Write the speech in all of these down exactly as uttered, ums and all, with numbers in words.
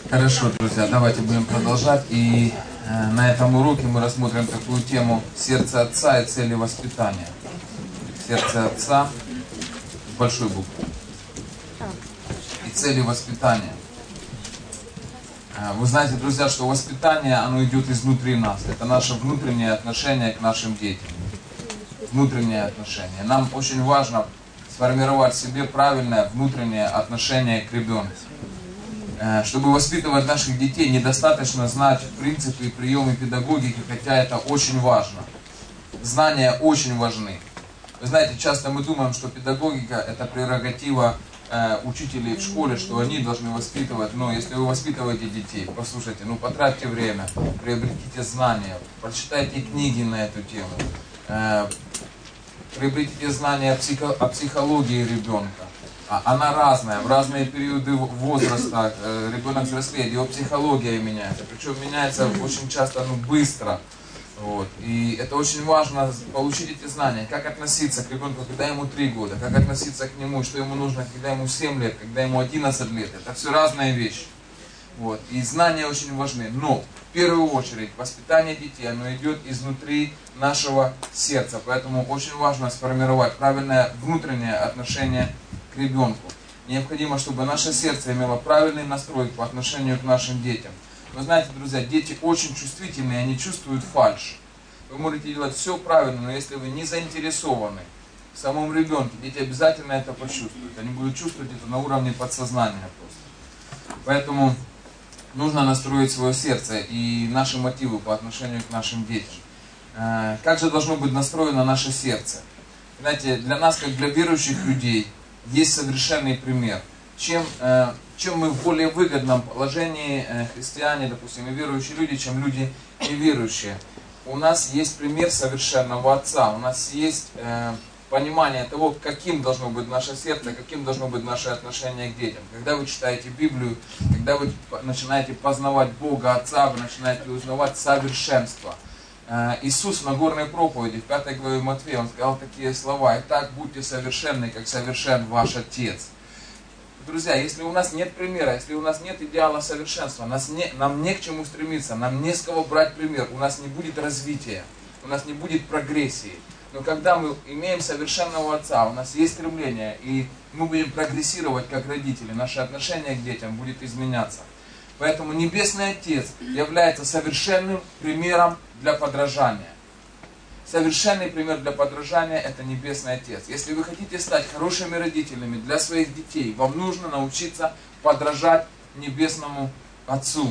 Хорошо, друзья, давайте будем продолжать. И э, на этом уроке мы рассмотрим такую тему сердца Отца и цели воспитания. Сердце Отца с большой буквы. И цели воспитания. Э, вы знаете, друзья, что воспитание, оно идет изнутри нас. Это наше внутреннее отношение к нашим детям. Внутреннее отношение. Нам очень важно сформировать в себе правильное внутреннее отношение к ребенку. Чтобы воспитывать наших детей, недостаточно знать принципы и приемы педагогики, хотя это очень важно. Знания очень важны. Вы знаете, часто мы думаем, что педагогика – это прерогатива э, учителей в школе, что они должны воспитывать. Но если вы воспитываете детей, послушайте, ну потратьте время, приобретите знания, прочитайте книги на эту тему, э, приобретите знания о, психо, о психологии ребенка. Она разная, в разные периоды возраста ребенок взрослеет, его психология меняется, причем меняется очень часто, ну, быстро. Вот. И это очень важно получить эти знания, как относиться к ребенку, когда ему три года, как относиться к нему, что ему нужно, когда ему семь лет, когда ему одиннадцать лет. Это все разные вещи. Вот. И знания очень важны. Но в первую очередь воспитание детей, оно идет изнутри нашего сердца. Поэтому очень важно сформировать правильное внутреннее отношение к ребенку. Необходимо, чтобы наше сердце имело правильный настрой по отношению к нашим детям. Вы знаете, друзья, дети очень чувствительные, они чувствуют фальшь. Вы можете делать все правильно, но если вы не заинтересованы в самом ребенке, дети обязательно это почувствуют. Они будут чувствовать это на уровне подсознания просто. Поэтому нужно настроить свое сердце и наши мотивы по отношению к нашим детям. Как же должно быть настроено наше сердце? Знаете, для нас, как для верующих людей, есть совершенный пример. Чем, э, чем мы в более выгодном положении, э, христиане, допустим, и верующие люди, чем люди неверующие. У нас есть пример совершенного Отца. У нас есть э, понимание того, каким должно быть наше сердце, каким должно быть наше отношение к детям. Когда вы читаете Библию, когда вы начинаете познавать Бога Отца, вы начинаете узнавать совершенство. Иисус в Нагорной проповеди, в пятой главе Матфея, Он сказал такие слова: «Итак, будьте совершенны, как совершен ваш Отец». Друзья, если у нас нет примера, если у нас нет идеала совершенства, нас не, нам не к чему стремиться, нам не с кого брать пример, у нас не будет развития, у нас не будет прогрессии. Но когда мы имеем совершенного Отца, у нас есть стремление, и мы будем прогрессировать как родители, наше отношение к детям будет изменяться. Поэтому Небесный Отец является совершенным примером для подражания. Совершенный пример для подражания – это Небесный Отец. Если вы хотите стать хорошими родителями для своих детей, вам нужно научиться подражать Небесному Отцу.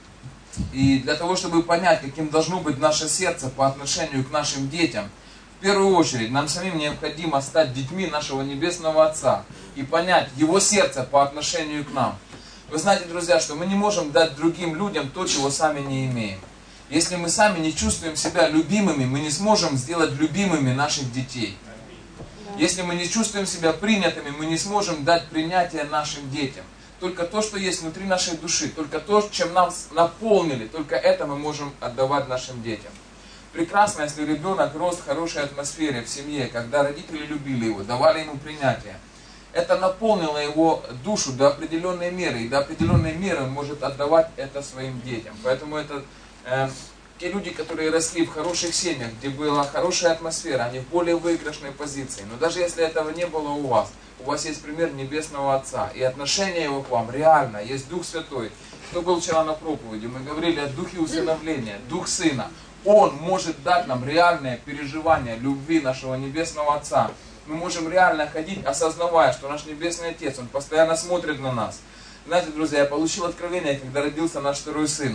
И для того, чтобы понять, каким должно быть наше сердце по отношению к нашим детям, в первую очередь нам самим необходимо стать детьми нашего Небесного Отца и понять Его сердце по отношению к нам. Вы знаете, друзья, что мы не можем дать другим людям то, чего сами не имеем. Если мы сами не чувствуем себя любимыми, мы не сможем сделать любимыми наших детей. Если мы не чувствуем себя принятыми, мы не сможем дать принятие нашим детям. Только то, что есть внутри нашей души, только то, чем нас наполнили, только это мы можем отдавать нашим детям. Прекрасно, если ребенок рос в хорошей атмосфере в семье, когда родители любили его, давали ему принятие. Это наполнило его душу до определенной меры, и до определенной меры он может отдавать это своим детям. Поэтому это э, те люди, которые росли в хороших семьях, где была хорошая атмосфера, они в более выигрышной позиции. Но даже если этого не было у вас, у вас есть пример Небесного Отца, и отношение Его к вам реально, есть Дух Святой. Кто был вчера на проповеди, мы говорили о Духе усыновления, Дух Сына. Он может дать нам реальное переживание любви нашего Небесного Отца. Мы можем реально ходить, осознавая, что наш Небесный Отец, Он постоянно смотрит на нас. Знаете, друзья, я получил откровение, когда родился наш второй сын.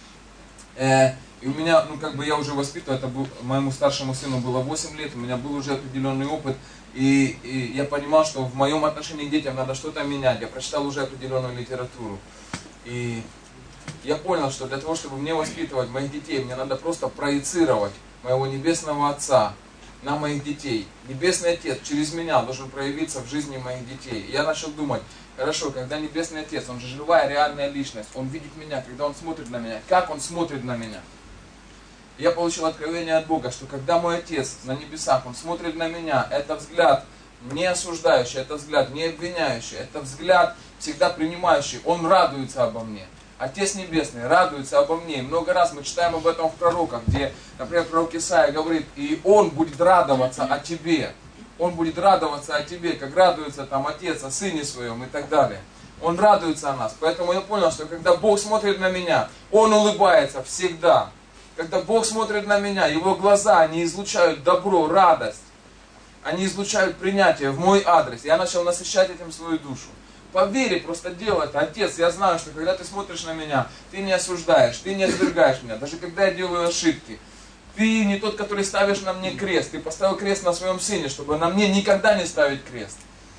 Э, и у меня, ну как бы я уже воспитывал, это был, моему старшему сыну было восемь лет, у меня был уже определенный опыт. И, и я понимал, что в моем отношении к детям надо что-то менять. Я прочитал уже определенную литературу. И я понял, что для того, чтобы мне воспитывать моих детей, мне надо просто проецировать моего Небесного Отца на моих детей. Небесный Отец через меня должен проявиться в жизни моих детей. И я начал думать, хорошо, когда Небесный Отец, Он же живая, реальная личность, Он видит меня, когда Он смотрит на меня, как Он смотрит на меня. И я получил откровение от Бога, что когда мой Отец на небесах, Он смотрит на меня, это взгляд не осуждающий, это взгляд не обвиняющий, это взгляд всегда принимающий, Он радуется обо мне. Отец Небесный радуется обо мне. И много раз мы читаем об этом в пророках, где, например, пророк Исаия говорит, и Он будет радоваться о тебе. Он будет радоваться о тебе, как радуется там Отец о Сыне Своем и так далее. Он радуется о нас. Поэтому я понял, что когда Бог смотрит на меня, Он улыбается всегда. Когда Бог смотрит на меня, Его глаза, они излучают добро, радость. Они излучают принятие в мой адрес. Я начал насыщать этим свою душу. По вере просто делай это. Отец, я знаю, что когда ты смотришь на меня, ты не осуждаешь, ты не отвергаешь меня. Даже когда я делаю ошибки. Ты не тот, который ставишь на мне крест. Ты поставил крест на своем сыне, чтобы на мне никогда не ставить крест.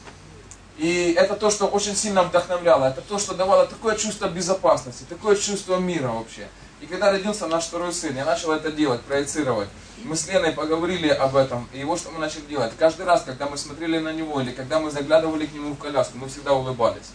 И это то, что очень сильно вдохновляло. Это то, что давало такое чувство безопасности, такое чувство мира вообще. И когда родился наш второй сын, я начал это делать, проецировать. Мы с Леной поговорили об этом. И вот что мы начали делать. Каждый раз, когда мы смотрели на него, или когда мы заглядывали к нему в коляску, мы всегда улыбались.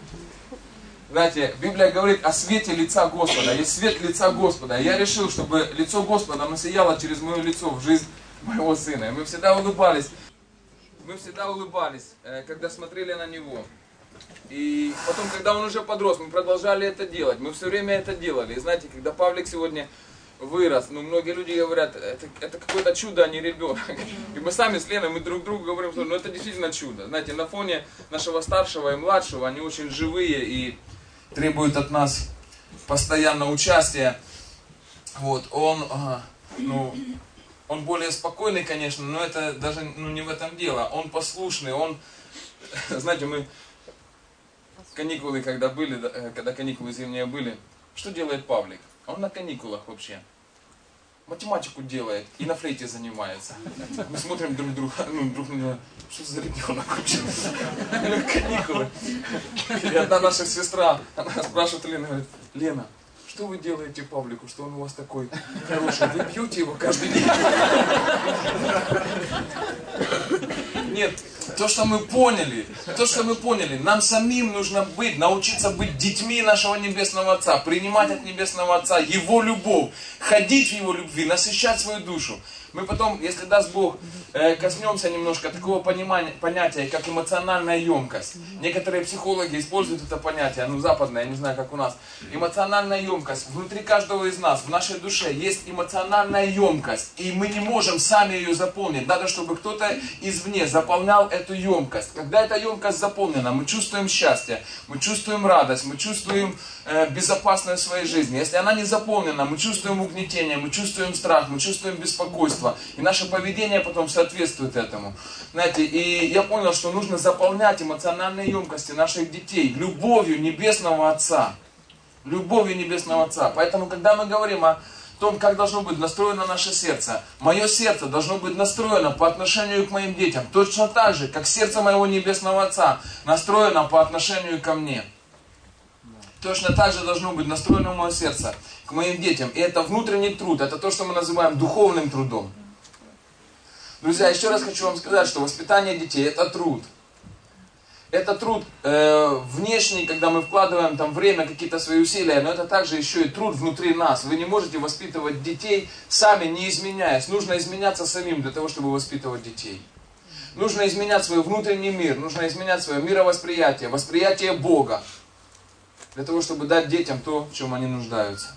Знаете, Библия говорит о свете лица Господа. Есть свет лица Господа. И я решил, чтобы лицо Господа насияло через мое лицо в жизнь моего сына. И мы всегда улыбались. Мы всегда улыбались, когда смотрели на него. И потом, когда он уже подрос, мы продолжали это делать. Мы все время это делали. И знаете, когда Павлик сегодня вырос, ну, многие люди говорят, это, это какое-то чудо, а не ребенок. И мы сами с Леной, мы друг другу говорим, что ну, это действительно чудо. Знаете, на фоне нашего старшего и младшего, они очень живые и требуют от нас постоянно участия. Вот, он, ну... Он более спокойный, конечно, но это даже ну, не в этом дело. Он послушный, он... Знаете, мы... Каникулы, когда были, когда каникулы зимние были, что делает Павлик? Он на каникулах вообще. Математику делает и на флейте занимается. Мы смотрим друг друга, ну, друг на друга, что за ребенок вообще? Каникулы. И одна наша сестра, она спрашивает Лену, говорит, Лена, что вы делаете Павлику, что он у вас такой хороший? Вы бьете его каждый день? Нет, то, что мы поняли, то, что мы поняли, нам самим нужно быть, научиться быть детьми нашего Небесного Отца, принимать от Небесного Отца Его любовь, ходить в Его любви, насыщать свою душу. Мы потом, если даст Бог, коснемся немножко такого понимания, понятия, как эмоциональная емкость. Некоторые психологи используют это понятие, ну западное, я не знаю, как у нас. Эмоциональная емкость. Внутри каждого из нас, в нашей душе есть эмоциональная емкость. И мы не можем сами ее заполнить. Надо, чтобы кто-то извне заполнял эту емкость. Когда эта емкость заполнена, мы чувствуем счастье, мы чувствуем радость, мы чувствуем э, безопасность в своей жизни. Если она не заполнена, мы чувствуем угнетение, мы чувствуем страх, мы чувствуем беспокойство. И наше поведение потом соответствует этому. Знаете, и я понял, что нужно заполнять эмоциональные емкости наших детей любовью Небесного Отца. Любовью Небесного Отца. Поэтому, когда мы говорим о том, как должно быть настроено наше сердце, мое сердце должно быть настроено по отношению к моим детям, точно так же, как сердце моего Небесного Отца настроено по отношению ко мне. Точно так же должно быть настроено мое сердце к моим детям. И это внутренний труд, это то, что мы называем духовным трудом. Друзья, еще раз хочу вам сказать, что воспитание детей это труд. Это труд э, внешний, когда мы вкладываем там время, какие-то свои усилия, но это также еще и труд внутри нас. Вы не можете воспитывать детей сами, не изменяясь. Нужно изменяться самим для того, чтобы воспитывать детей. Нужно изменять свой внутренний мир, нужно изменять свое мировосприятие, восприятие Бога. Для того, чтобы дать детям то, в чем они нуждаются.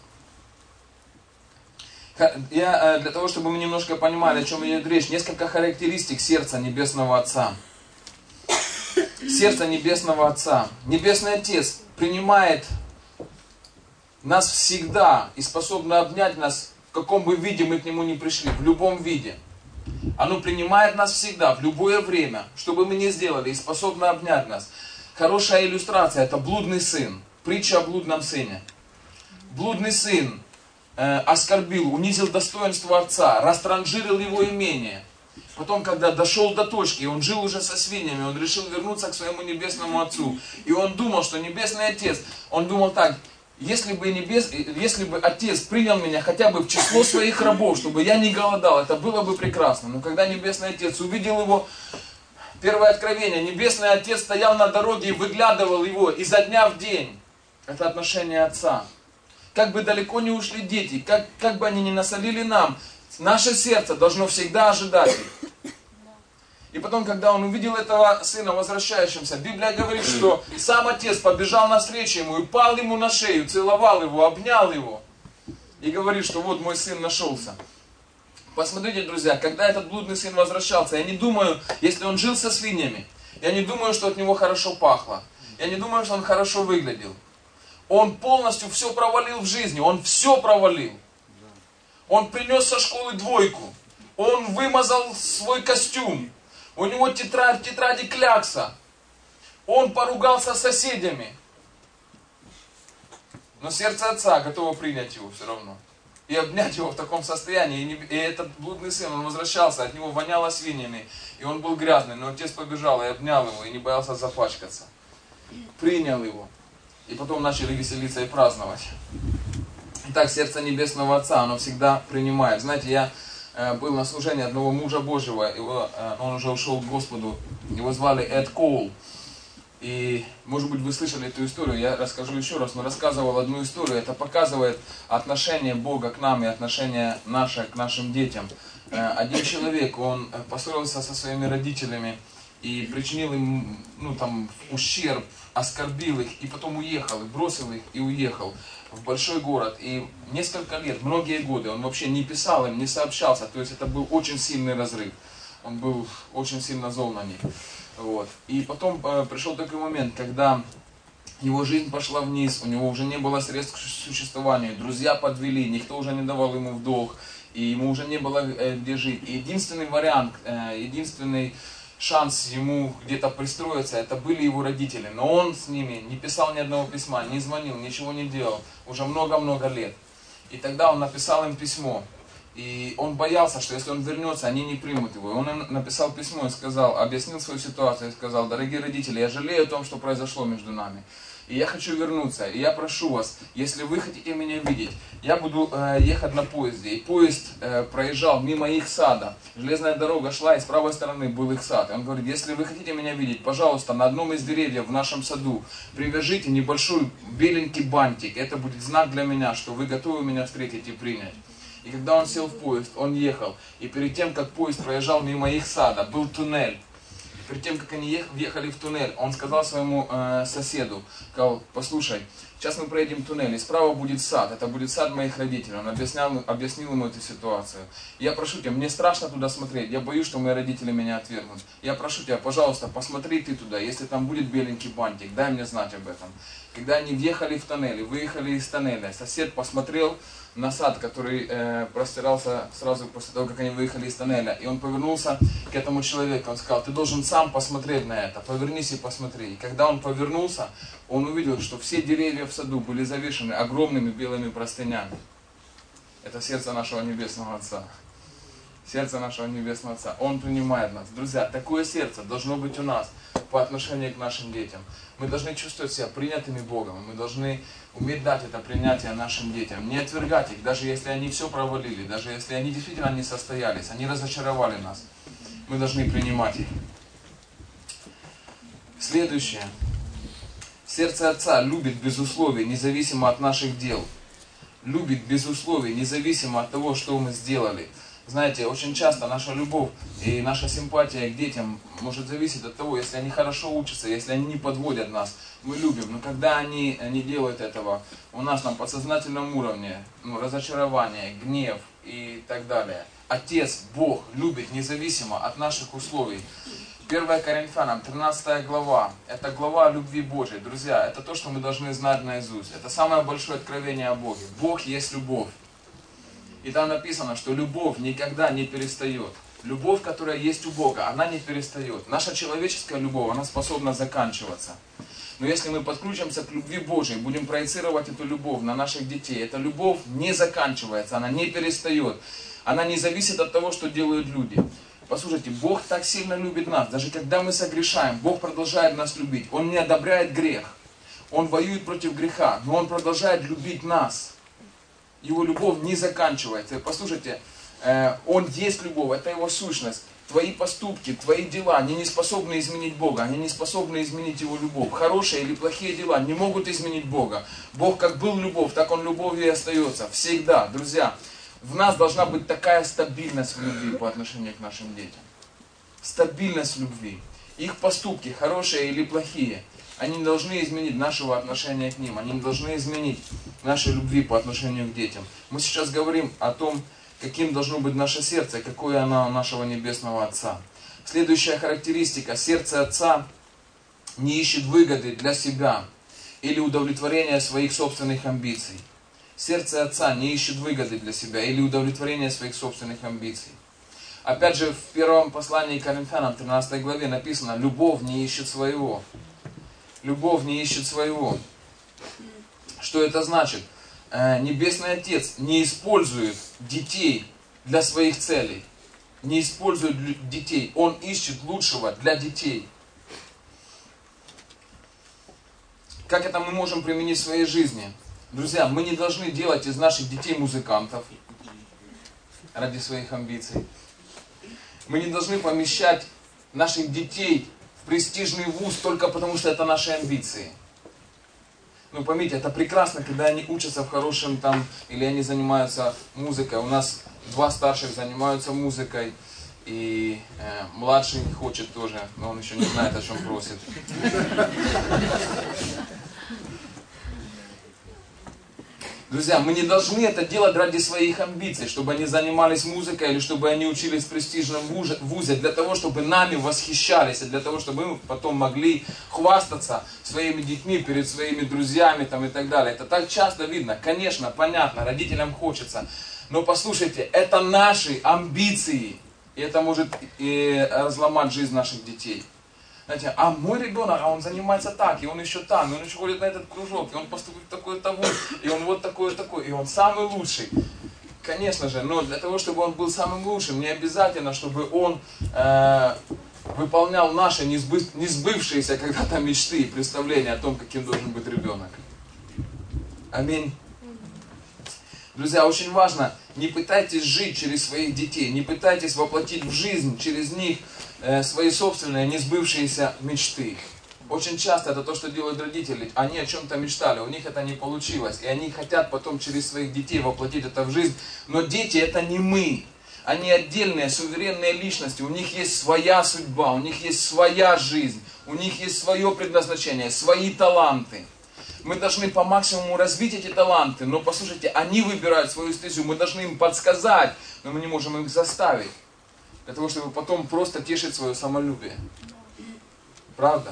Я, для того, чтобы мы немножко понимали, о чем идет речь, несколько характеристик сердца Небесного Отца. Сердце Небесного Отца. Небесный Отец принимает нас всегда и способен обнять нас, в каком бы виде мы к Нему ни пришли, в любом виде. Оно принимает нас всегда, в любое время, что бы мы ни сделали, и способно обнять нас. Хорошая иллюстрация – это блудный сын. Притча о блудном сыне. Блудный сын э, оскорбил, унизил достоинство отца, растранжирил его имение. Потом, когда дошел до точки, он жил уже со свиньями, он решил вернуться к своему небесному отцу. И он думал, что небесный отец, он думал так, если бы, небес, если бы отец принял меня хотя бы в число своих рабов, чтобы я не голодал, это было бы прекрасно. Но когда небесный отец увидел его, первое откровение, небесный отец стоял на дороге и выглядывал его изо дня в день. Это отношение отца. Как бы далеко не ушли дети, как, как бы они ни насолили нам, наше сердце должно всегда ожидать их. И потом, когда он увидел этого сына возвращающимся, Библия говорит, что сам отец побежал навстречу ему и пал ему на шею, целовал его, обнял его. И говорит, что вот мой сын нашелся. Посмотрите, друзья, когда этот блудный сын возвращался, я не думаю, если он жил со свиньями, я не думаю, что от него хорошо пахло. Я не думаю, что он хорошо выглядел. Он полностью все провалил в жизни, он все провалил. Он принес со школы двойку, он вымазал свой костюм, у него тетрадь, тетради клякса, он поругался с соседями. Но сердце отца готово принять его все равно. И обнять его в таком состоянии. И, не, и этот блудный сын, он возвращался, от него воняло свиньями. И он был грязный, но отец побежал и обнял его, и не боялся запачкаться. Принял его. И потом начали веселиться и праздновать. Итак, сердце Небесного Отца, оно всегда принимает. Знаете, я э, был на служении одного мужа Божьего, его, э, он уже ушел к Господу. Его звали Эд Коул. И, может быть, вы слышали эту историю, я расскажу еще раз, но рассказывал одну историю. Это показывает отношение Бога к нам и отношение наше к нашим детям. Один человек, он поссорился со своими родителями и причинил им, ну, там, ущерб, оскорбил их, и потом уехал, и бросил их, и уехал в большой город. И несколько лет, многие годы, он вообще не писал им, не сообщался, то есть это был очень сильный разрыв. Он был очень сильно зол на них. Вот. И потом э, пришел такой момент, когда его жизнь пошла вниз, у него уже не было средств к существованию, друзья подвели, никто уже не давал ему в долг, и ему уже не было э, где жить. И единственный вариант, э, единственный шанс ему где-то пристроиться, это были его родители. Но он с ними не писал ни одного письма, не звонил, ничего не делал, уже много-много лет. И тогда он написал им письмо. И он боялся, что если он вернется, они не примут его. И он им написал письмо и сказал, объяснил свою ситуацию и сказал: дорогие родители, я жалею о том, что произошло между нами. И я хочу вернуться. И я прошу вас, если вы хотите меня видеть, я буду э, ехать на поезде. И поезд э, проезжал мимо их сада. Железная дорога шла, и с правой стороны был их сад. И он говорит: если вы хотите меня видеть, пожалуйста, на одном из деревьев в нашем саду привяжите небольшой беленький бантик. Это будет знак для меня, что вы готовы меня встретить и принять. И когда он сел в поезд, он ехал. И перед тем, как поезд проезжал мимо их сада, был туннель. Перед тем, как они въехали в туннель, он сказал своему э, соседу, сказал: послушай, сейчас мы проедем туннель, и справа будет сад, это будет сад моих родителей. Он объяснял, объяснил ему эту ситуацию. Я прошу тебя, мне страшно туда смотреть, я боюсь, что мои родители меня отвергнут. Я прошу тебя, пожалуйста, посмотри ты туда, если там будет беленький бантик, дай мне знать об этом. Когда они въехали в туннель, выехали из тоннеля, сосед посмотрел на сад, который э, простирался сразу после того, как они выехали из тоннеля. И он повернулся к этому человеку, он сказал: ты должен сам посмотреть на это, повернись и посмотри. И когда он повернулся, он увидел, что все деревья в саду были завешены огромными белыми простынями. Это сердце нашего Небесного Отца. Сердце нашего Небесного Отца. Он принимает нас. Друзья, такое сердце должно быть у нас по отношению к нашим детям. Мы должны чувствовать себя принятыми Богом. Мы должны уметь дать это принятие нашим детям. Не отвергать их, даже если они все провалили, даже если они действительно не состоялись, они разочаровали нас. Мы должны принимать их. Следующее. Сердце Отца любит без условий, независимо от наших дел. Любит без условий, независимо от того, что мы сделали. Знаете, очень часто наша любовь и наша симпатия к детям может зависеть от того, если они хорошо учатся, если они не подводят нас. Мы любим, но когда они не делают этого, у нас на подсознательном уровне ну, разочарование, гнев и так далее. Отец, Бог любит независимо от наших условий. первое Коринфянам, тринадцатая глава, это глава о любви Божьей. Друзья, это то, что мы должны знать наизусть. Это самое большое откровение о Боге. Бог есть любовь. И там написано, что любовь никогда не перестает. Любовь, которая есть у Бога, она не перестает. Наша человеческая любовь, она способна заканчиваться. Но если мы подключимся к любви Божьей, будем проецировать эту любовь на наших детей, эта любовь не заканчивается, она не перестает. Она не зависит от того, что делают люди. Послушайте, Бог так сильно любит нас, даже когда мы согрешаем, Бог продолжает нас любить. Он не одобряет грех, Он воюет против греха, но Он продолжает любить нас. Его любовь не заканчивается. Послушайте, Он есть любовь, это Его сущность. Твои поступки, твои дела, они не способны изменить Бога, они не способны изменить Его любовь. Хорошие или плохие дела не могут изменить Бога. Бог как был любовь, так Он любовью и остается. Всегда, друзья, в нас должна быть такая стабильность в любви по отношению к нашим детям. стабильность любви. Их поступки, хорошие или плохие, они не должны изменить нашего отношения к ним. Они не должны изменить нашей любви по отношению к детям. Мы сейчас говорим о том, каким должно быть наше сердце, какое оно у нашего Небесного Отца. Следующая характеристика. Сердце Отца не ищет выгоды для себя или удовлетворения своих собственных амбиций. Сердце Отца не ищет выгоды для себя или удовлетворения своих собственных амбиций. Опять же, в первом послании к Коринфянам, тринадцатой главе написано: «Любовь не ищет своего». Любовь не ищет своего. Что это значит? Небесный Отец не использует детей для своих целей. Не использует детей. Он ищет лучшего для детей. Как это мы можем применить в своей жизни? Друзья, мы не должны делать из наших детей музыкантов ради своих амбиций. Мы не должны помещать наших детей в престижный вуз только потому, что это наши амбиции. Ну, поймите, это прекрасно, когда они учатся в хорошем там, или они занимаются музыкой. У нас два старших занимаются музыкой, и э, младший хочет тоже, но он еще не знает, о чем просит. Друзья, мы не должны это делать ради своих амбиций, чтобы они занимались музыкой или чтобы они учились в престижном вузе, для того, чтобы нами восхищались, и для того, чтобы мы потом могли хвастаться своими детьми перед своими друзьями там, и так далее. Это так часто видно. Конечно, понятно, родителям хочется. Но послушайте, это наши амбиции, и это может и разломать жизнь наших детей. Знаете, а мой ребенок, а он занимается так, и он еще там, и он еще ходит на этот кружок, и он поступит в такой-то вуз, и он вот такой-такой, и он самый лучший. Конечно же, но для того, чтобы он был самым лучшим, не обязательно, чтобы он э, выполнял наши несбывшиеся когда-то мечты и представления о том, каким должен быть ребенок. Аминь. Друзья, очень важно, не пытайтесь жить через своих детей, не пытайтесь воплотить в жизнь через них э, свои собственные несбывшиеся мечты. Очень часто это то, что делают родители. Они о чем-то мечтали, у них это не получилось. И они хотят потом через своих детей воплотить это в жизнь. Но дети это не мы. Они отдельные, суверенные личности. У них есть своя судьба, у них есть своя жизнь. У них есть свое предназначение, свои таланты. Мы должны по максимуму развить эти таланты, но послушайте, они выбирают свою стезю, мы должны им подсказать, но мы не можем их заставить, для того, чтобы потом просто тешить свое самолюбие. Правда?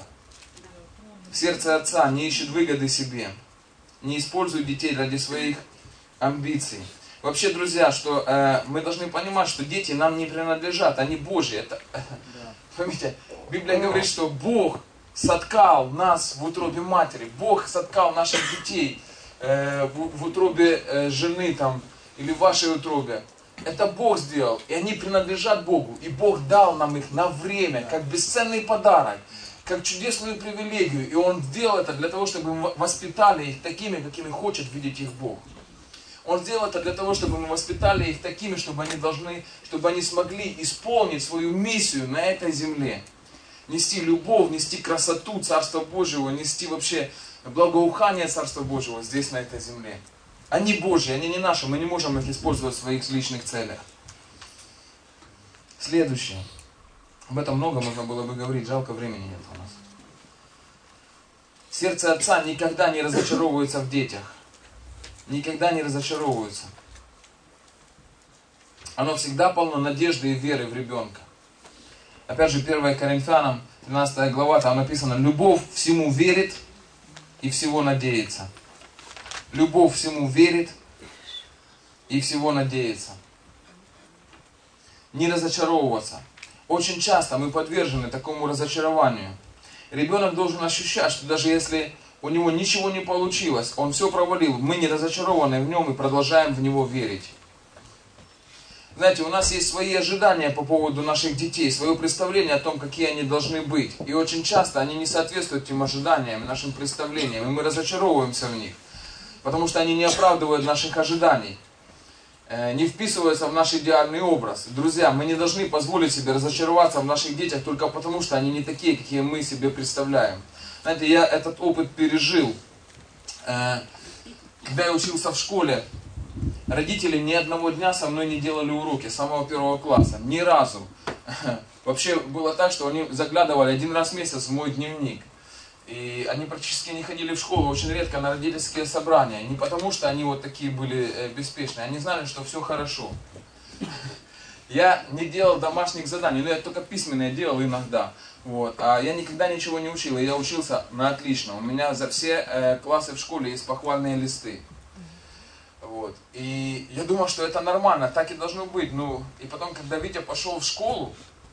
Сердце Отца не ищет выгоды себе, не использует детей ради своих амбиций. Вообще, друзья, что э, мы должны понимать, что дети нам не принадлежат, они Божьи. Это, да. Поймите, Библия говорит, что Бог соткал нас в утробе матери. Бог соткал наших детей э, в, в утробе э, жены там, или в вашей утробе. Это Бог сделал. И они принадлежат Богу. И Бог дал нам их на время, как бесценный подарок, как чудесную привилегию. И Он сделал это для того, чтобы мы воспитали их такими, какими хочет видеть их Бог. Он сделал это для того, чтобы мы воспитали их такими, чтобы они должны, чтобы они смогли исполнить свою миссию на этой земле. Нести любовь, нести красоту Царства Божьего, нести вообще благоухание Царства Божьего здесь, на этой земле. Они Божьи, они не наши, мы не можем их использовать в своих личных целях. Следующее. Об этом много можно было бы говорить, жалко, времени нет у нас. Сердце Отца никогда не разочаровывается в детях. Никогда не разочаровывается. Оно всегда полно надежды и веры в ребенка. Опять же, первое Коринфянам, тринадцатая глава, там написано: «Любовь всему верит и всего надеется». Любовь всему верит и всего надеется. Не разочаровываться. Очень часто мы подвержены такому разочарованию. Ребенок должен ощущать, что даже если у него ничего не получилось, он все провалил, мы не разочарованы в нем и продолжаем в него верить. Знаете, у нас есть свои ожидания по поводу наших детей, свое представление о том, какие они должны быть. И очень часто они не соответствуют тем ожиданиям, нашим представлениям, и мы разочаровываемся в них. Потому что они не оправдывают наших ожиданий, не вписываются в наш идеальный образ. Друзья, мы не должны позволить себе разочароваться в наших детях только потому, что они не такие, какие мы себе представляем. Знаете, я этот опыт пережил. Когда я учился в школе, родители ни одного дня со мной не делали уроки с самого первого класса. Ни разу. Вообще было так, что они заглядывали один раз в месяц в мой дневник. И они практически не ходили в школу, очень редко на родительские собрания. Не потому, что они вот такие были беспечные, они знали, что все хорошо. Я не делал домашних заданий, но я только письменные делал иногда. Вот. А я никогда ничего не учил, и я учился на отлично. У меня за все э, классы в школе есть похвальные листы. Вот. И я думал, что это нормально, так и должно быть. Ну, и потом, когда Витя пошел в школу,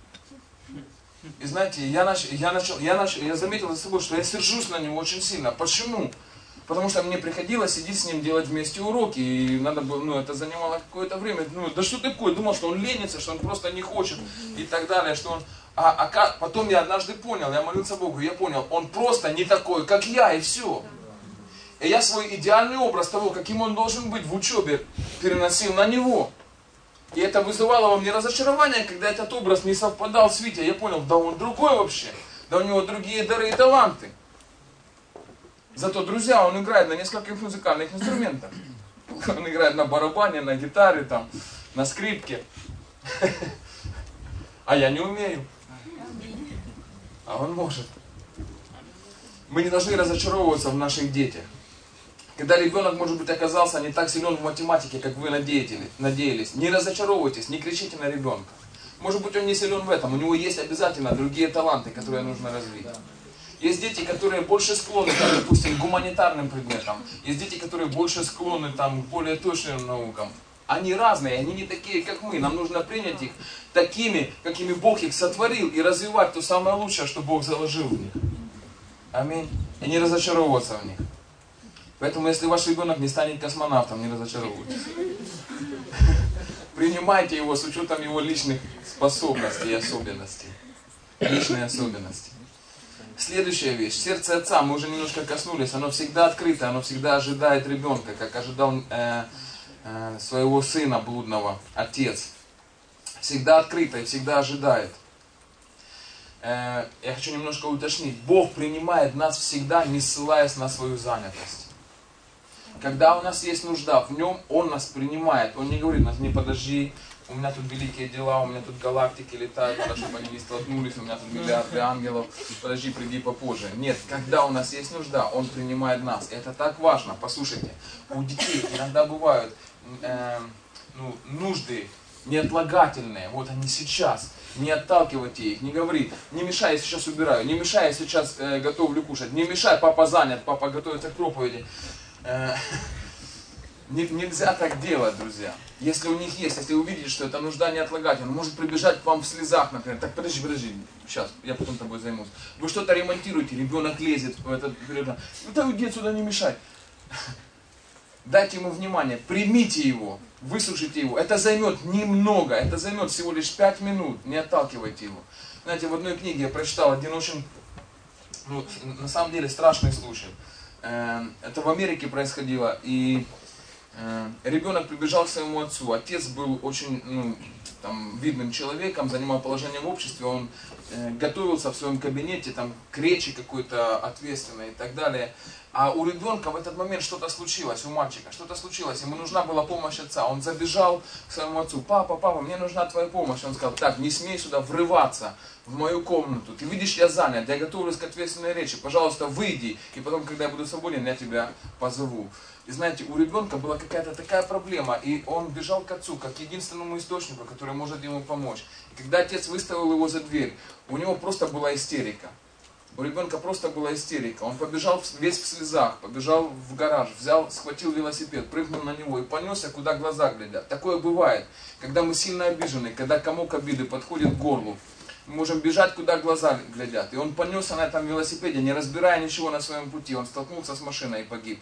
и знаете, я, нач, я, начал, я, начал, я заметил за собой, что я сержусь на него очень сильно. Почему? Потому что мне приходилось сидеть с ним, делать вместе уроки, и надо было, ну, это занимало какое-то время. Ну, да что такое? Думал, что он ленится, что он просто не хочет, и так далее, что он... А, а как? Потом я однажды понял, я молился Богу, я понял, он просто не такой, как я, и все. И я свой идеальный образ того, каким он должен быть в учебе, переносил на него. И это вызывало во мне разочарование, когда этот образ не совпадал с Витей. Я понял, да он другой вообще, да у него другие дары и таланты. Зато, друзья, он играет на нескольких музыкальных инструментах. Он играет на барабане, на гитаре, там, на скрипке. А я не умею. А он может. Мы не должны разочаровываться в наших детях. Когда ребенок, может быть, оказался не так силен в математике, как вы надеялись, не разочаровывайтесь, не кричите на ребенка. Может быть, он не силен в этом, у него есть обязательно другие таланты, которые нужно развить. Есть дети, которые больше склонны, там, допустим, к гуманитарным предметам. Есть дети, которые больше склонны там, к более точным наукам. Они разные, они не такие, как мы. Нам нужно принять их такими, какими Бог их сотворил, и развивать то самое лучшее, что Бог заложил в них. Аминь. И не разочаровываться в них. Поэтому, если ваш ребенок не станет космонавтом, не разочаровывайтесь. Принимайте его с учетом его личных способностей и особенностей. Личные особенности. Следующая вещь. Сердце отца, мы уже немножко коснулись, оно всегда открыто, оно всегда ожидает ребенка, как ожидал э, э, своего сына блудного отец. Всегда открыто и всегда ожидает. Э, я хочу немножко уточнить. Бог принимает нас всегда, не ссылаясь на свою занятость. Когда у нас есть нужда в нем, Он нас принимает. Он не говорит нас, не подожди, у меня тут великие дела, у меня тут галактики летают, надо, чтобы они не столкнулись, у меня тут миллиарды ангелов, подожди, приди попозже. Нет, когда у нас есть нужда, Он принимает нас. И это так важно. Послушайте, у детей иногда бывают э, ну, нужды неотлагательные, вот они сейчас. Не отталкивайте их, не говори, не мешай, я сейчас убираю, не мешай, я сейчас э, готовлю кушать, не мешай, папа занят, папа готовится к проповеди. Э, нельзя так делать, друзья. Если у них есть, если вы увидите, что это нужда неотлагательная, он может прибежать к вам в слезах, например. Так, подожди, подожди, сейчас, я потом тобой займусь. Вы что-то ремонтируете, ребенок лезет в этот... Ну да уйди отсюда, не мешай. Дайте ему внимание, примите его, выслушайте его. Это займет немного, это займет всего лишь пять минут, не отталкивайте его. Знаете, в одной книге я прочитал один очень, ну, на самом деле, страшный случай. Это в Америке происходило, и ребенок прибежал к своему отцу. Отец был очень ну, там, видным человеком, занимал положение в обществе, он э, готовился в своем кабинете там, к речи какой-то ответственной и так далее. А у ребенка в этот момент что-то случилось, у мальчика, что-то случилось, ему нужна была помощь отца. Он забежал к своему отцу: папа, папа, мне нужна твоя помощь. Он сказал: так, не смей сюда врываться в мою комнату. Ты видишь, я занят, я готовлюсь к ответственной речи. Пожалуйста, выйди, и потом, когда я буду свободен, я тебя позову. И знаете, у ребенка была какая-то такая проблема, и он бежал к отцу, как к единственному источнику, который может ему помочь. И когда отец выставил его за дверь, у него просто была истерика. У ребенка просто была истерика. Он побежал весь в слезах, побежал в гараж, взял, схватил велосипед, прыгнул на него и понесся, куда глаза глядят. Такое бывает, когда мы сильно обижены, когда комок обиды подходит к горлу. Мы можем бежать, куда глаза глядят. И он понесся на этом велосипеде, не разбирая ничего на своем пути. Он столкнулся с машиной и погиб.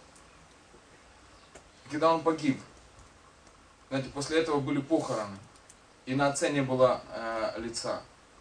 Когда он погиб, знаете, после этого были похороны, и на отце не было э, лица.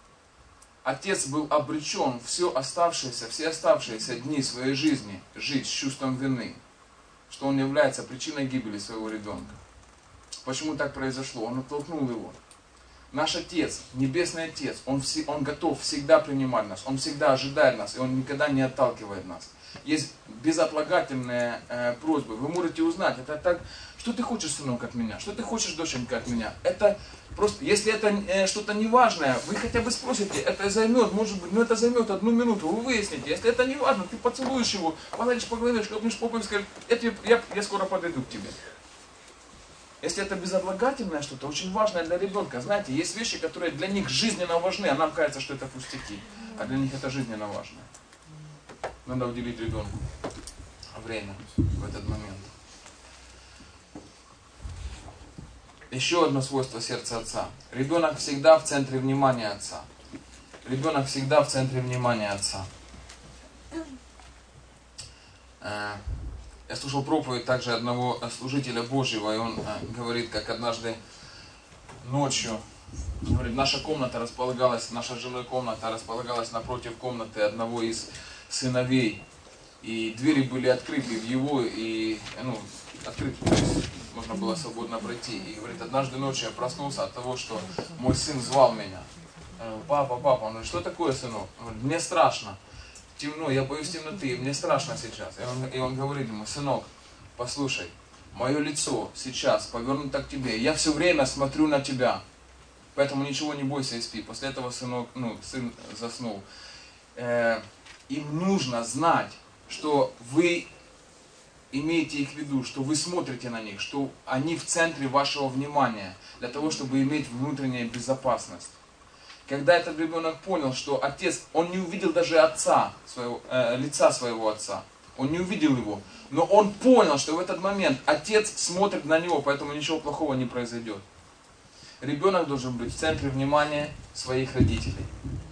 Отец был обречен все оставшиеся, все оставшиеся дни своей жизни жить с чувством вины, что он является причиной гибели своего ребенка. Почему так произошло? Он оттолкнул его. Наш Отец, Небесный Отец, Он, все, он готов всегда принимать нас, Он всегда ожидает нас, и Он никогда не отталкивает нас. Есть безотлагательные э, просьбы. Вы можете узнать, это так, что ты хочешь, сынок, от меня, что ты хочешь, доченька, от меня. Это просто, если это э, что-то неважное, вы хотя бы спросите, это займет, может быть, ну это займет одну минуту, вы выясните. Если это не важно, ты поцелуешь его, погладишь по голове, шлепнешь по голове, скажешь, это я, я скоро подойду к тебе. Если это безотлагательное что-то, очень важное для ребенка. Знаете, есть вещи, которые для них жизненно важны, а нам кажется, что это пустяки. А для них это жизненно важно. Надо уделить ребенку время в этот момент. Еще одно свойство сердца отца. Ребенок всегда в центре внимания отца. Ребенок всегда в центре внимания отца. Я слушал проповедь также одного служителя Божьего, и он говорит, как однажды ночью, говорит, наша комната располагалась, наша жилая комната располагалась напротив комнаты одного из сыновей. И двери были открыты в его, и, ну, открыты, то есть можно было свободно пройти. И говорит, однажды ночью я проснулся от того, что мой сын звал меня. Папа, папа, он говорит, что такое, сынок? Он говорит, мне страшно. Темно, я боюсь темноты, мне страшно сейчас. И он, и он говорит ему, сынок, послушай, мое лицо сейчас повернуто к тебе, я все время смотрю на тебя, поэтому ничего не бойся и спи. После этого сынок, ну, сын заснул. Э, им нужно знать, что вы имеете их в виду, что вы смотрите на них, что они в центре вашего внимания, для того, чтобы иметь внутреннюю безопасность. Когда этот ребенок понял, что отец, он не увидел даже отца, своего, э, лица своего отца, он не увидел его, но он понял, что в этот момент отец смотрит на него, поэтому ничего плохого не произойдет. Ребенок должен быть в центре внимания своих родителей.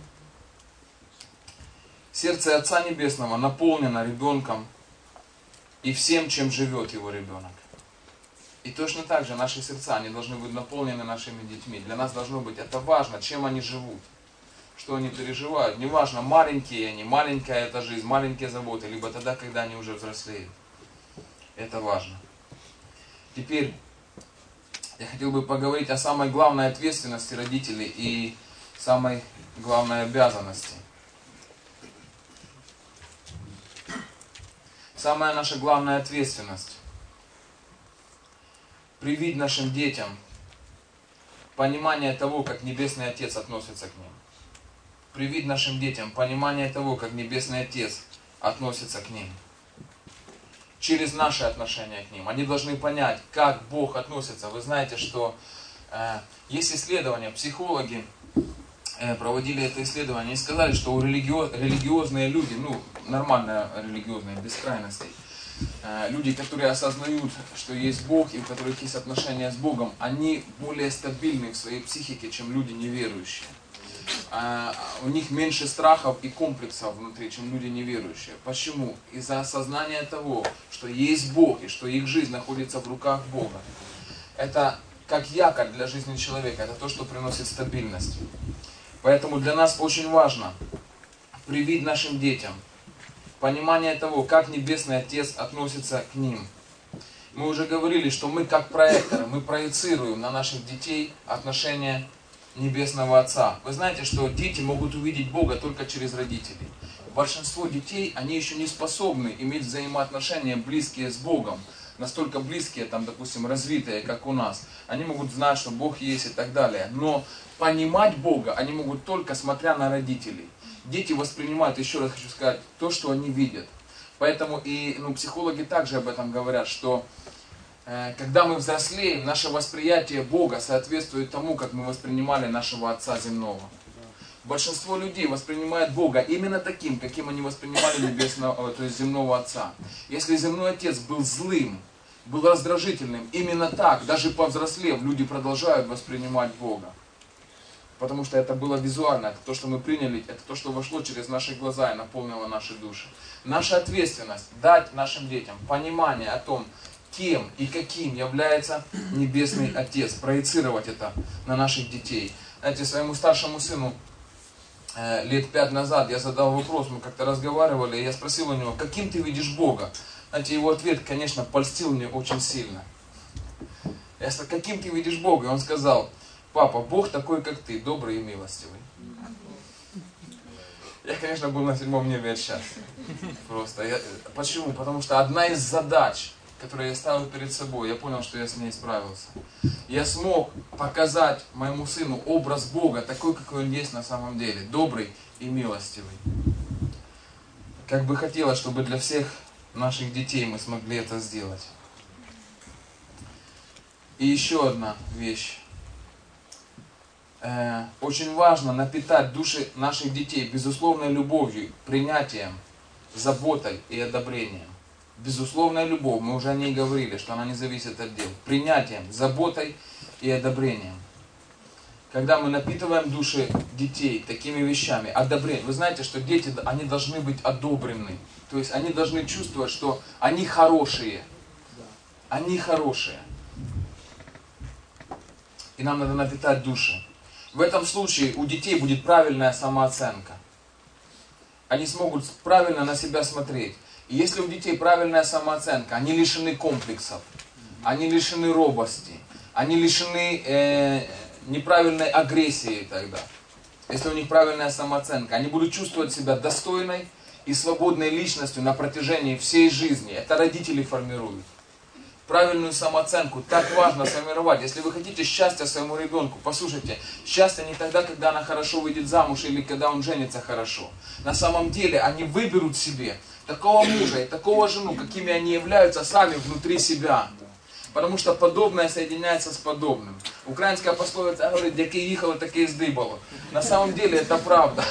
Сердце Отца Небесного наполнено ребенком и всем, чем живет его ребенок. И точно так же наши сердца, они должны быть наполнены нашими детьми. Для нас должно быть это важно, чем они живут, что они переживают. Неважно, маленькие они, маленькая это жизнь, маленькие заботы, либо тогда, когда они уже взрослеют. Это важно. Теперь я хотел бы поговорить о самой главной ответственности родителей и самой главной обязанности. Самая наша главная ответственность — привить нашим детям понимание того, как Небесный Отец относится к ним. Привить нашим детям понимание того, как Небесный Отец относится к ним. Через наши отношения к ним. Они должны понять, как Бог относится. Вы знаете, что э, есть исследования, психологи э, проводили это исследование и сказали, что у религиоз, религиозные люди, ну, нормально религиозные, без крайностей, люди, которые осознают, что есть Бог и у которых есть отношения с Богом, они более стабильны в своей психике, чем люди неверующие. У них меньше страхов и комплексов внутри, чем люди неверующие. Почему? Из-за осознания того, что есть Бог и что их жизнь находится в руках Бога. Это как якорь для жизни человека, это то, что приносит стабильность. Поэтому для нас очень важно привить нашим детям понимание того, как Небесный Отец относится к ним. Мы уже говорили, что мы как проекторы, мы проецируем на наших детей отношения Небесного Отца. Вы знаете, что дети могут увидеть Бога только через родителей. Большинство детей, они еще не способны иметь взаимоотношения близкие с Богом. Настолько близкие, там, допустим, развитые, как у нас. Они могут знать, что Бог есть и так далее. Но понимать Бога они могут только смотря на родителей. Дети воспринимают, еще раз хочу сказать, то, что они видят. Поэтому и ну, психологи также об этом говорят, что э, когда мы взрослеем, наше восприятие Бога соответствует тому, как мы воспринимали нашего Отца земного. Большинство людей воспринимает Бога именно таким, каким они воспринимали небесного, то есть земного Отца. Если земной Отец был злым, был раздражительным, именно так, даже повзрослев, люди продолжают воспринимать Бога. Потому что это было визуально, это то, что мы приняли, это то, что вошло через наши глаза и наполнило наши души. Наша ответственность дать нашим детям понимание о том, кем и каким является Небесный Отец, проецировать это на наших детей. Знаете, своему старшему сыну э, лет пять назад я задал вопрос, мы как-то разговаривали, и я спросил у него, каким ты видишь Бога? Знаете, его ответ, конечно, польстил мне очень сильно. Я сказал, каким ты видишь Бога? И он сказал, папа, Бог такой, как ты, добрый и милостивый. Я, конечно, был на седьмом небе от счастья. Просто. Я, почему? Потому что одна из задач, которую я ставил перед собой, я понял, что я с ней справился. Я смог показать моему сыну образ Бога, такой, какой он есть на самом деле. Добрый и милостивый. Как бы хотелось, чтобы для всех наших детей мы смогли это сделать. И еще одна вещь. Э, очень важно напитать души наших детей безусловной любовью, принятием, заботой и одобрением. Безусловная любовь, мы уже о ней говорили, что она не зависит от дел. Принятием, заботой и одобрением. Когда мы напитываем души детей такими вещами, одобрение. Вы знаете, что дети, они должны быть одобрены. То есть они должны чувствовать, что они хорошие. Они хорошие. И нам надо напитать души. В этом случае у детей будет правильная самооценка. Они смогут правильно на себя смотреть. И если у детей правильная самооценка, они лишены комплексов, они лишены робости, они лишены э, неправильной агрессии тогда. Если у них правильная самооценка, они будут чувствовать себя достойной и свободной личностью на протяжении всей жизни. Это родители формируют. Правильную самооценку так важно сформировать. Если вы хотите счастья своему ребенку, послушайте, счастье не тогда, когда она хорошо выйдет замуж или когда он женится хорошо. На самом деле они выберут себе такого мужа и такого жену, какими они являются сами внутри себя. Потому что подобное соединяется с подобным. Украинская пословица говорит, яке їхало, таке і здибало. На самом деле это правда.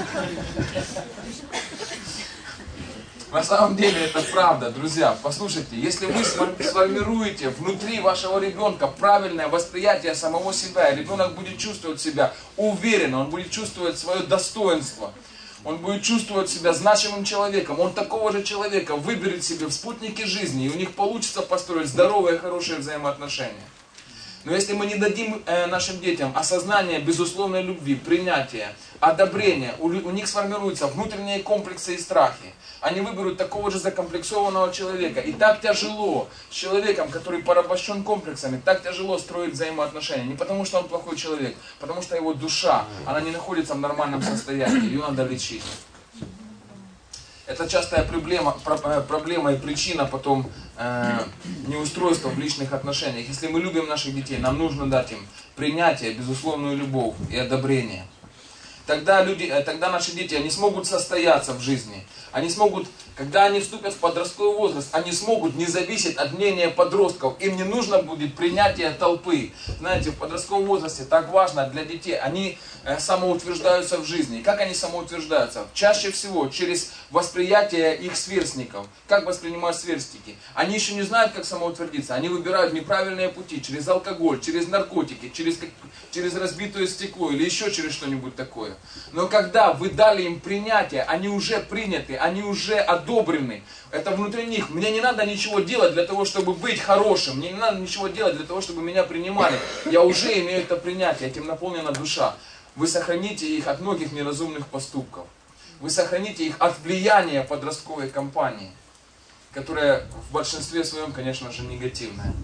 На самом деле это правда, друзья. Послушайте, если вы сформируете внутри вашего ребенка правильное восприятие самого себя, ребенок будет чувствовать себя уверенно, он будет чувствовать свое достоинство, он будет чувствовать себя значимым человеком, он такого же человека выберет себе в спутнике жизни, и у них получится построить здоровые, хорошие взаимоотношения. Но если мы не дадим э, нашим детям осознание безусловной любви, принятия, одобрения, у, у них сформируются внутренние комплексы и страхи. Они выберут такого же закомплексованного человека. И так тяжело с человеком, который порабощен комплексами, так тяжело строить взаимоотношения. Не потому, что он плохой человек, потому что его душа, она не находится в нормальном состоянии, ее надо лечить. Это частая проблема, проблема и причина потом э, неустройства в личных отношениях. Если мы любим наших детей, нам нужно дать им принятие, безусловную любовь и одобрение. Тогда, люди, тогда наши дети, они смогут состояться в жизни. Они смогут, когда они вступят в подростковый возраст, они смогут не зависеть от мнения подростков. Им не нужно будет принятие толпы. Знаете, в подростковом возрасте так важно для детей. Они самоутверждаются в жизни. Как они самоутверждаются? Чаще всего через восприятие их сверстников. Как воспринимают сверстники? Они еще не знают, как самоутвердиться. Они выбирают неправильные пути. Через алкоголь, через наркотики, через, через разбитое стекло или еще через что-нибудь такое. Но когда вы дали им принятие, они уже приняты, они уже одобрены. Это внутри них. Мне не надо ничего делать для того, чтобы быть хорошим. Мне не надо ничего делать для того, чтобы меня принимали. Я уже имею это принятие, этим наполнена душа. Вы сохраните их от многих неразумных поступков. Вы сохраните их от влияния подростковой кампании, которая в большинстве своем, конечно же, негативная.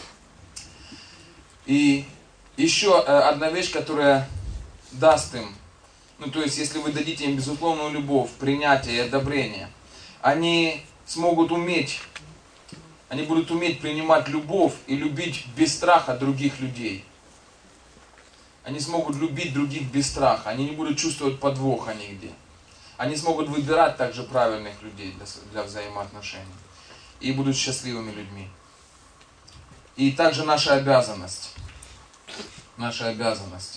И еще одна вещь, которая даст им, ну то есть, если вы дадите им безусловную любовь, принятие и одобрение, они смогут уметь, они будут уметь принимать любовь и любить без страха других людей. Они смогут любить других без страха, они не будут чувствовать подвоха нигде. Они смогут выбирать также правильных людей для, для взаимоотношений. И будут счастливыми людьми. И также наша обязанность. Наша обязанность.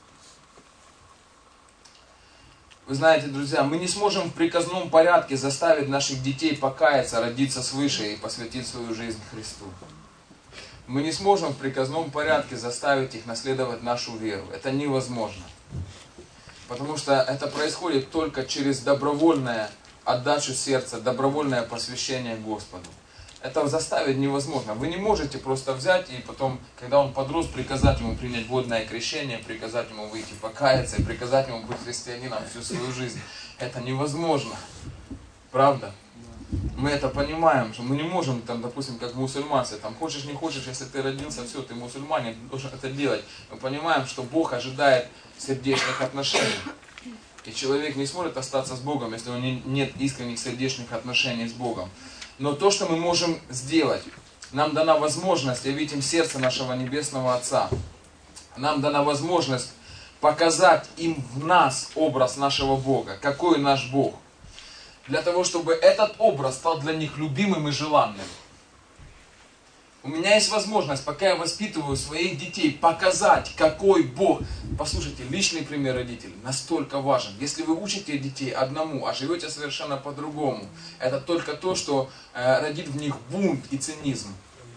Вы знаете, друзья, мы не сможем в приказном порядке заставить наших детей покаяться, родиться свыше и посвятить свою жизнь Христу. Мы не сможем в приказном порядке заставить их наследовать нашу веру. Это невозможно. Потому что это происходит только через добровольную отдачу сердца, добровольное посвящение Господу. Это заставить невозможно. Вы не можете просто взять и потом, когда он подрос, приказать ему принять водное крещение, приказать ему выйти покаяться и приказать ему быть христианином всю свою жизнь. Это невозможно. Правда? мы это понимаем, что мы не можем, там, допустим, как мусульманцы, там, хочешь не хочешь, если ты родился, все, ты мусульманин, ты должен это делать. Мы понимаем, что Бог ожидает сердечных отношений. И человек не сможет остаться с Богом, если у него нет искренних сердечных отношений с Богом. Но то, что мы можем сделать, нам дана возможность явить им сердце нашего Небесного Отца. Нам дана возможность показать им в нас образ нашего Бога. Какой наш Бог. Для того, чтобы этот образ стал для них любимым и желанным. У меня есть возможность, пока я воспитываю своих детей, показать, какой Бог. Послушайте, личный пример родителей настолько важен. Если вы учите детей одному, а живете совершенно по-другому, это только то, что э, родит в них бунт и цинизм.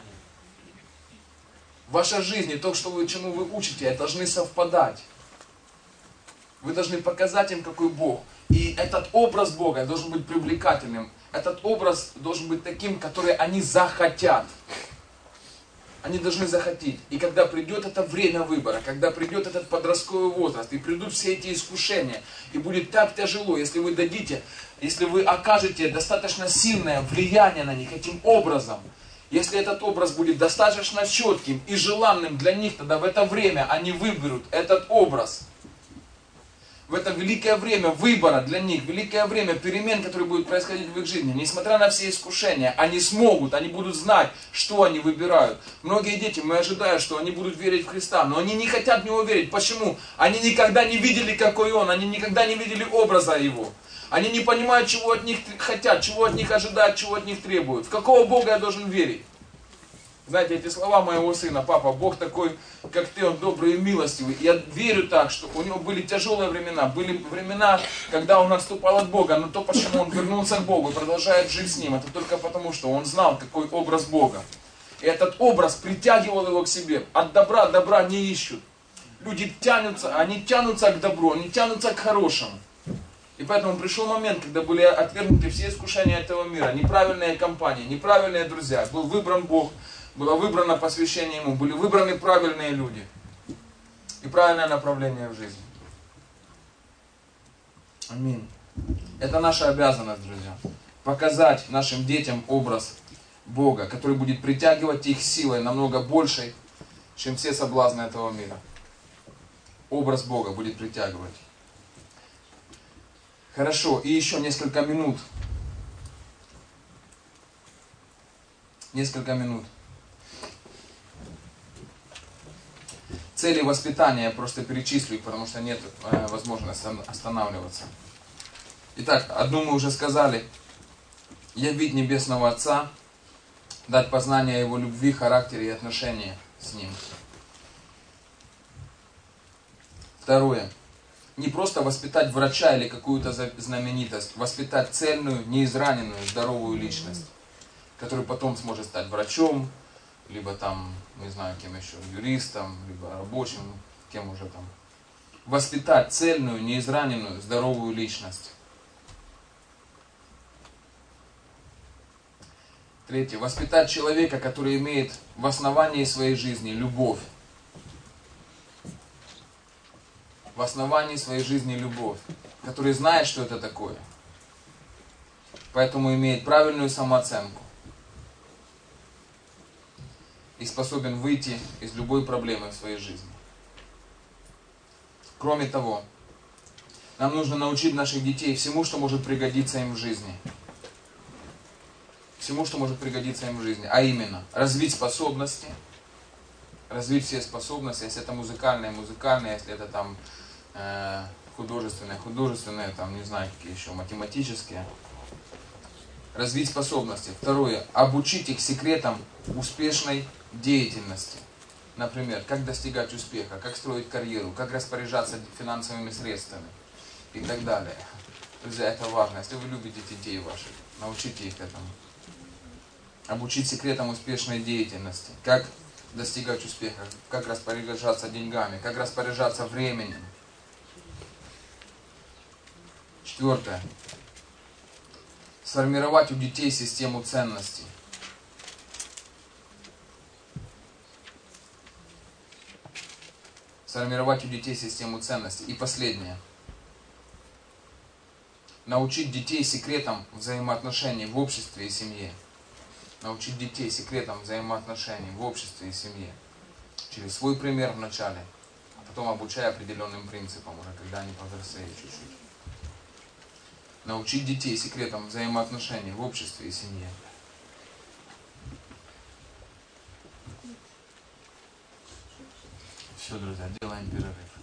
Ваша жизнь и то, что вы, чему вы учите, должны совпадать. Вы должны показать им, какой Бог. И этот образ Бога должен быть привлекательным. Этот образ должен быть таким, который они захотят. Они должны захотеть. И когда придет это время выбора, когда придет этот подростковый возраст, и придут все эти искушения, и будет так тяжело, если вы дадите, если вы окажете достаточно сильное влияние на них этим образом, если этот образ будет достаточно четким и желанным для них, тогда в это время они выберут этот образ. В это великое время выбора для них, великое время перемен, которые будут происходить в их жизни, несмотря на все искушения, они смогут, они будут знать, что они выбирают. Многие дети, мы ожидаем, что они будут верить в Христа, но они не хотят в Него верить. Почему? Они никогда не видели, какой Он, они никогда не видели образа Его. Они не понимают, чего от них хотят, чего от них ожидают, чего от них требуют. В какого Бога я должен верить? Знаете, эти слова моего сына: папа, Бог такой, как ты, Он добрый и милостивый. Я верю так, что у него были тяжелые времена, были времена, когда он отступал от Бога, но то, почему он вернулся к Богу и продолжает жить с Ним, это только потому, что он знал, какой образ Бога. И этот образ притягивал его к себе. От добра добра не ищут. Люди тянутся, они тянутся к добру, они тянутся к хорошему. И поэтому пришел момент, когда были отвергнуты все искушения этого мира, неправильные компании, неправильные друзья, был выбран Бог, было выбрано посвящение Ему, были выбраны правильные люди и правильное направление в жизни. Аминь. Это наша обязанность, друзья. Показать нашим детям образ Бога, который будет притягивать их силой намного большей, чем все соблазны этого мира. Образ Бога будет притягивать. Хорошо, и еще несколько минут. Несколько минут. Цели воспитания я просто перечислю их, потому что нет э, возможности останавливаться. Итак, одну мы уже сказали. Явить Небесного Отца, дать познание Его любви, характере и отношения с Ним. Второе. Не просто воспитать врача или какую-то знаменитость, воспитать цельную, неизраненную, здоровую личность, которая потом сможет стать врачом, либо там, не знаю, кем еще, юристом, либо рабочим, кем уже там. Воспитать цельную, неизраненную, здоровую личность. Третье. Воспитать человека, который имеет в основании своей жизни любовь. В основании своей жизни любовь. Который знает, что это такое. Поэтому имеет правильную самооценку. И способен выйти из любой проблемы в своей жизни. Кроме того, нам нужно научить наших детей всему, что может пригодиться им в жизни. Всему, что может пригодиться им в жизни. А именно, развить способности. Развить все способности, если это музыкальные, музыкальные, если это там э, художественные, художественные, там, не знаю, какие еще, математические. Развить способности. Второе. Обучить их секретам успешной деятельности. Например, как достигать успеха, как строить карьеру, как распоряжаться финансовыми средствами и так далее. Друзья, это важно. Если вы любите детей ваших, научите их этому. Обучить секретам успешной деятельности. Как достигать успеха, как распоряжаться деньгами, как распоряжаться временем. Четвертое. Сформировать у детей систему ценностей. Сформировать у детей систему ценностей. И последнее. Научить детей секретам взаимоотношений в обществе и семье. Научить детей секретам взаимоотношений в обществе и семье. Через свой пример вначале, а потом обучая определенным принципам, уже когда они повзрослеют чуть-чуть. Научить детей секретам взаимоотношений в обществе и семье. Все, друзья, делаем перерыв.